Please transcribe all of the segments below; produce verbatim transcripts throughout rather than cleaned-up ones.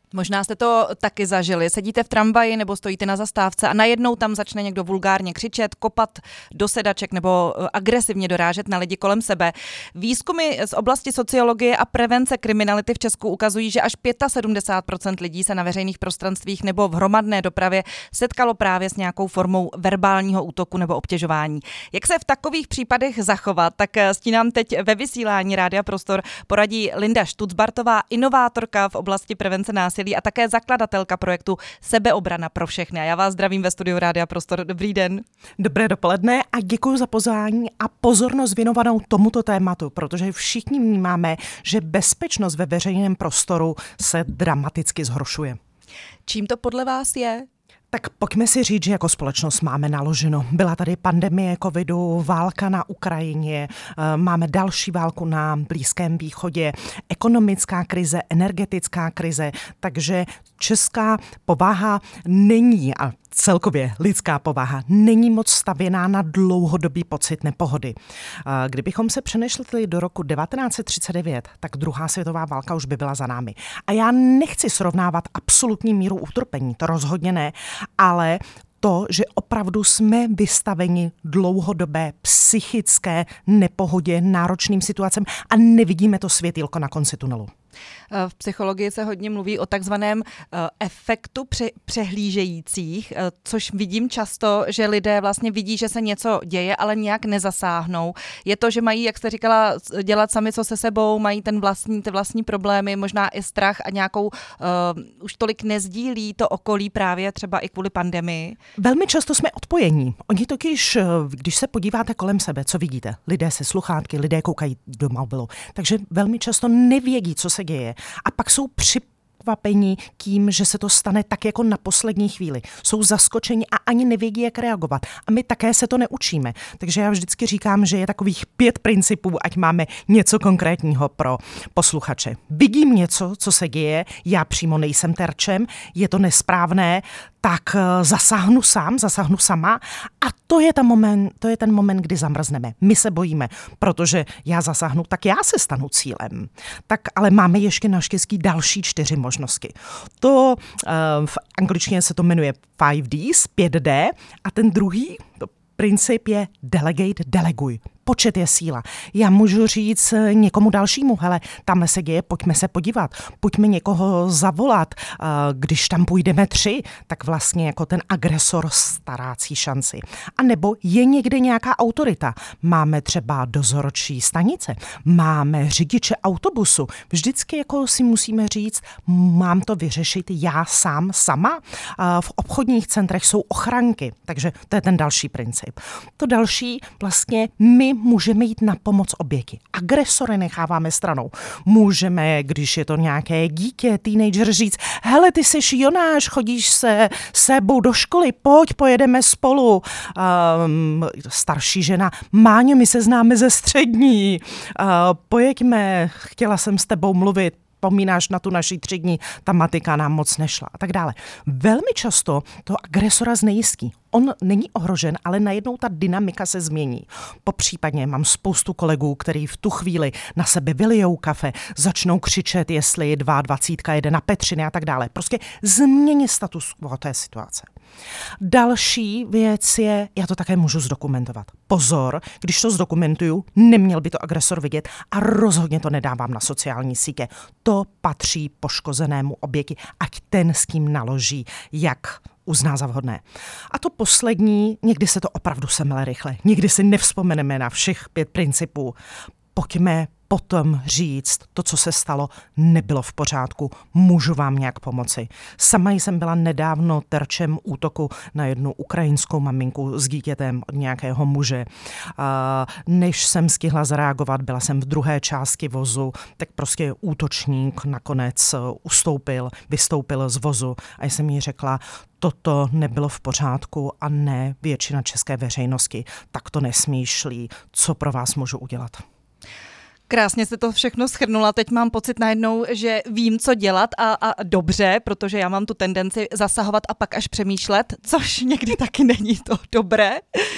Možná jste to taky zažili. Sedíte v tramvaji nebo stojíte na zastávce a najednou tam začne někdo vulgárně křičet, kopat do sedaček nebo agresivně dorážet na lidi kolem sebe. Výzkumy z oblasti sociologie a prevence kriminality v Česku ukazují, že až sedmdesát pět procent lidí se na veřejných prostranstvích nebo v hromadné dopravě setkalo právě s nějakou formou verbálního útoku nebo obtěžování. Jak se v takových případech zachovat, tak s tím nám teď ve vysílání Rádia Prostor poradí Linda Štucbartová, inovátorka v oblasti prevence násilí a také zakladatelka projektu Sebeobrana pro všechny. A já vás zdravím ve studiu Rádia Prostor. Dobrý den. Dobré dopoledne a děkuji za pozvání a pozornost věnovanou tomuto tématu, protože všichni vnímáme, že bezpečnost ve veřejném prostoru se dramaticky zhoršuje. Čím to podle vás je? Tak pojďme si říct, že jako společnost máme naloženo. Byla tady pandemie covidu, válka na Ukrajině, máme další válku na Blízkém východě, ekonomická krize, energetická krize, takže česká povaha není, a celkově lidská povaha, není moc stavěná na dlouhodobý pocit nepohody. Kdybychom se přenešli do roku devatenáct set třicet devět, tak druhá světová válka už by byla za námi. A já nechci srovnávat absolutní míru utrpení, to rozhodně ne, ale to, že opravdu jsme vystaveni dlouhodobé psychické nepohodě, náročným situacím a nevidíme to světýlko na konci tunelu. V psychologii se hodně mluví o takzvaném efektu přehlížejících, což vidím často, že lidé vlastně vidí, že se něco děje, ale nějak nezasáhnou. Je to, že mají, jak jste říkala, dělat sami co se sebou, mají ten vlastní, ty vlastní problémy, možná i strach a nějakou, uh, už tolik nezdílí to okolí právě třeba i kvůli pandemii. Velmi často jsme odpojení. Oni totiž, když se podíváte kolem sebe, co vidíte? Lidé se sluchátky, lidé koukají do mobilu, takže velmi často nevědí, co se děje. A pak jsou překvapení tím, že se to stane tak jako na poslední chvíli. Jsou zaskočeni a ani nevědí, jak reagovat. A my také se to neučíme. Takže já vždycky říkám, že je takových pět principů, ať máme něco konkrétního pro posluchače. Vidím něco, co se děje, já přímo nejsem terčem, je to nesprávné, tak zasáhnu sám, zasáhnu sama a to je ten moment, to je ten moment, kdy zamrzneme. My se bojíme, protože já zasáhnu, tak já se stanu cílem. Tak ale máme ještě naštěstí další čtyři možnosti. To uh, v angličtině se to jmenuje five Ds, pět D a ten druhý princip je delegate, deleguj. Počet je síla. Já můžu říct někomu dalšímu, hele, tam se děje, pojďme se podívat, pojďme někoho zavolat. Když tam půjdeme tři, tak vlastně jako ten agresor ztrácí šanci. A nebo je někde nějaká autorita. Máme třeba dozorčí stanice, máme řidiče autobusu. Vždycky jako si musíme říct, mám to vyřešit já sám, sama. V obchodních centrech jsou ochranky, takže to je ten další princip. To další vlastně my můžeme jít na pomoc oběti. Agresory necháváme stranou. Můžeme, když je to nějaké dítě, teenager, říct, hele, ty jsi Jonáš, chodíš se sebou do školy, pojď, pojedeme spolu. Um, starší žena, Máňo, my se známe ze střední, uh, pojďme, chtěla jsem s tebou mluvit, vzpomínáš na tu naši třídní, ta matika nám moc nešla a tak dále. Velmi často to agresora znejistí. On není ohrožen, ale najednou ta dynamika se změní. Popřípadně mám spoustu kolegů, kteří v tu chvíli na sebe vylijou kafe, začnou křičet, jestli dvacítka jede na Petřiny a tak dále. Prostě změní status quo té situace. Další věc je, já to také můžu zdokumentovat. Pozor, když to zdokumentuju, neměl by to agresor vidět a rozhodně to nedávám na sociální sítě. To patří poškozenému oběti, ať ten s tím naloží, jak uzná za vhodné. A to poslední, někdy se to opravdu semele rychle. Nikdy si nevzpomeneme na všech pět principů. Pojďme potom říct, to, co se stalo, nebylo v pořádku, můžu vám nějak pomoci. Sama jsem byla nedávno terčem útoku na jednu ukrajinskou maminku s dítětem od nějakého muže. Než jsem stihla zareagovat, byla jsem v druhé části vozu, tak prostě útočník nakonec ustoupil, vystoupil z vozu a jsem jí řekla, toto nebylo v pořádku a ne většina české veřejnosti, tak to nesmýšlí, co pro vás můžu udělat. Krásně se to všechno shrnula. Teď mám pocit najednou, že vím, co dělat a, a dobře, protože já mám tu tendenci zasahovat a pak až přemýšlet, což někdy taky není to dobré.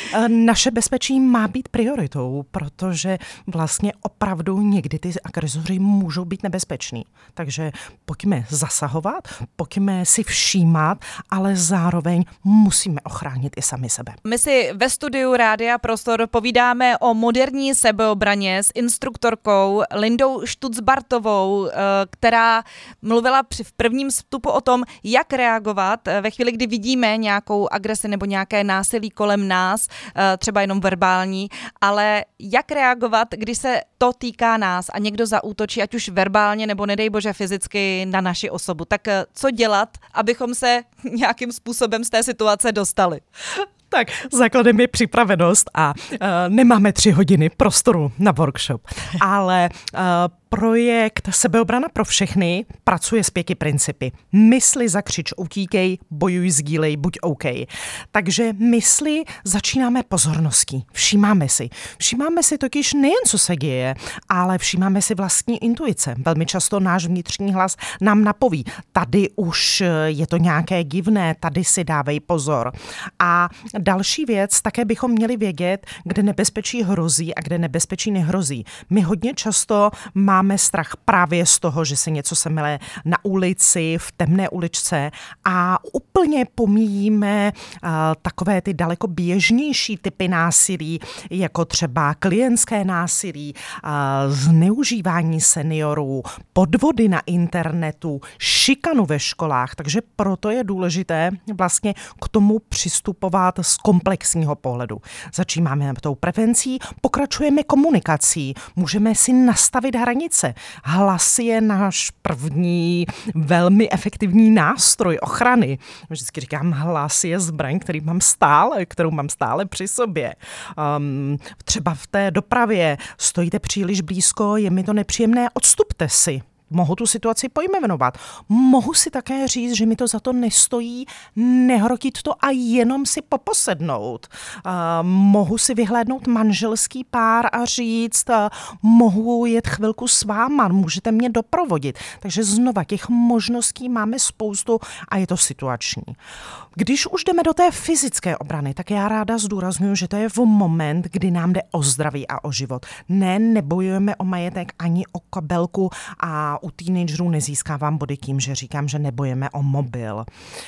Naše bezpečí má být prioritou, protože vlastně opravdu někdy ty agresoři můžou být nebezpeční. Takže pojďme zasahovat, pojďme si všímat, ale zároveň musíme ochránit i sami sebe. My si ve studiu Rádia Prostor povídáme o moderní sebeobraně s instruktorkou Lindou Štucbartovou, která mluvila při v prvním vstupu o tom, jak reagovat ve chvíli, kdy vidíme nějakou agresi nebo nějaké násilí kolem nás, třeba jenom verbální, ale jak reagovat, když se to týká nás a někdo zaútočí, ať už verbálně nebo nedej bože fyzicky na naši osobu. Tak co dělat, abychom se nějakým způsobem z té situace dostali? Tak základem je připravenost a uh, nemáme tři hodiny prostoru na workshop, ale uh, projekt Sebeobrana pro všechny pracuje s pěti principy. Mysli, zakřič, utíkej, bojuj, sdílej, buď OK. Takže mysli začínáme pozorností. Všímáme si. Všímáme si totiž nejen, co se děje, ale všímáme si vlastní intuice. Velmi často náš vnitřní hlas nám napoví. Tady už je to nějaké divné, tady si dávej pozor. A další věc, také bychom měli vědět, kde nebezpečí hrozí a kde nebezpečí nehrozí. My hodně často máme Máme strach právě z toho, že se něco semele na ulici, v temné uličce a úplně pomíjíme uh, takové ty daleko běžnější typy násilí, jako třeba klientské násilí, uh, zneužívání seniorů, podvody na internetu, šikanu ve školách. Takže proto je důležité vlastně k tomu přistupovat z komplexního pohledu. Začínáme tou prevencí, pokračujeme komunikací, můžeme si nastavit hranice. Hlas je náš první velmi efektivní nástroj ochrany. Vždycky říkám, hlas je zbraň, který mám stále, kterou mám stále při sobě. Um, třeba v té dopravě stojíte příliš blízko, je mi to nepříjemné, odstupte si. Mohu tu situaci pojmenovat. Mohu si také říct, že mi to za to nestojí, nehrotit to a jenom si poposednout. Uh, mohu si vyhlédnout manželský pár a říct, uh, mohu jet chvilku s váma, můžete mě doprovodit. Takže znova, těch možností máme spoustu a je to situační. Když už jdeme do té fyzické obrany, tak já ráda zdůrazňuji, že to je v moment, kdy nám jde o zdraví a o život. Ne, nebojujeme o majetek ani o kabelku a u teenagerů nezískávám body tím, že říkám, že nebojujeme o mobil.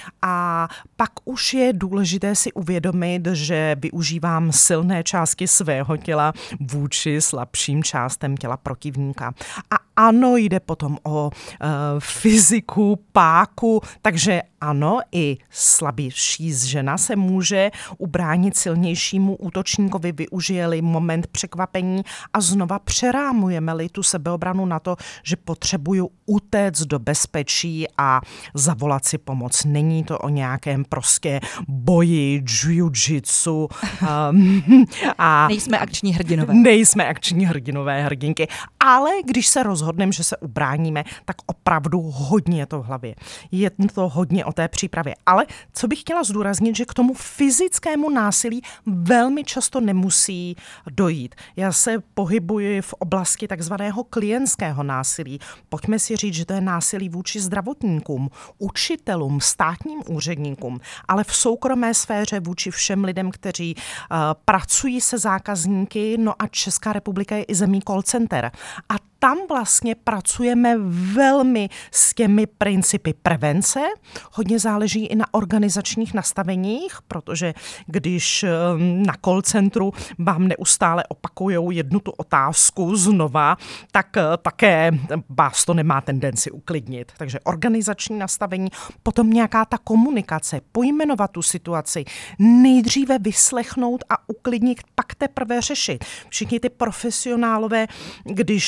A pak už je důležité si uvědomit, že využívám silné části svého těla vůči slabším částem těla protivníka. A ano, jde potom o uh, fyziku, páku, takže ano, i slabější žena se může ubránit silnějšímu útočníkovi, využije-li moment překvapení a znova přerámujeme-li tu sebeobranu na to, že potřebuju utéct do bezpečí a zavolat si pomoc. Není to o nějakém prostě boji, jiu-jitsu. Um, a nejsme akční hrdinové. Nejsme akční hrdinové, hrdinky, ale když se rozhodneme, že se ubráníme, tak opravdu hodně je to v hlavě. Je to hodně o té přípravě. Ale co bych chtěla zdůraznit, že k tomu fyzickému násilí velmi často nemusí dojít. Já se pohybuji v oblasti takzvaného klientského násilí. Pojďme si říct, že to je násilí vůči zdravotníkům, učitelům, státním úředníkům, ale v soukromé sféře vůči všem lidem, kteří uh, pracují se zákazníky, no a Česká republika je i zemí call center. A tam vlastně pracujeme velmi s těmi principy prevence. Hodně záleží i na organizačních nastaveních, protože když na call centru vám neustále opakujou jednu tu otázku znova, tak také vás to nemá tendenci uklidnit. Takže organizační nastavení, potom nějaká ta komunikace, pojmenovat tu situaci, nejdříve vyslechnout a uklidnit, pak teprve řešit. Všichni ty profesionálové, když mi tam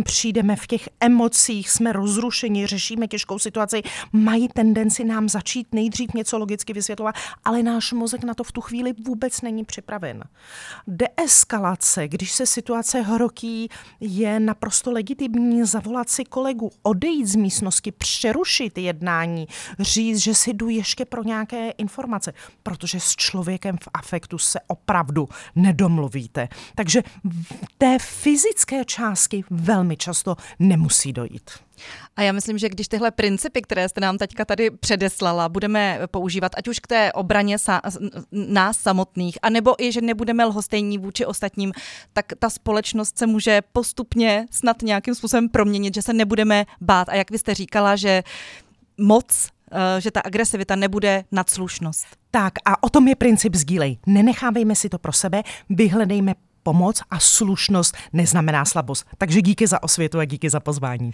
přijdeme v těch emocích, jsme rozrušeni, řešíme těžkou situaci, mají tendenci nám začít nejdřív něco logicky vysvětlovat, ale náš mozek na to v tu chvíli vůbec není připraven. Deeskalace, když se situace hrotí, je naprosto legitimní zavolat si kolegu, odejít z místnosti, přerušit jednání, říct, že si jdu ještě pro nějaké informace, protože s člověkem v afektu se opravdu nedomluvíte. Takže v té fyzické části velmi často nemusí dojít. A já myslím, že když tyhle principy, které jste nám teďka tady předeslala, budeme používat, ať už k té obraně sa- nás samotných, anebo i, že nebudeme lhostejní vůči ostatním, tak ta společnost se může postupně snad nějakým způsobem proměnit, že se nebudeme bát. A jak vy jste říkala, že moc, že ta agresivita nebude nadslušnost. Tak a o tom je princip sdílej. Nenechávejme si to pro sebe, vyhledejme pomoc a slušnost neznamená slabost. Takže díky za osvětu a díky za pozvání.